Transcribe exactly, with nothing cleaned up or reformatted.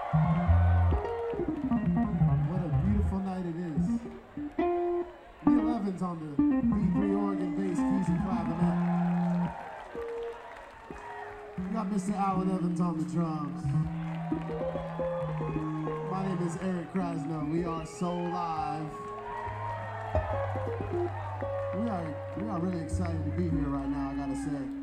What a beautiful night it is. Neil Evans on the B three organ, bass, keys, and clavinet. We got Mister Alan Evans on the drums. My name is Eric Krasno. We are so live. We are, we are really excited to be here right now, I gotta say.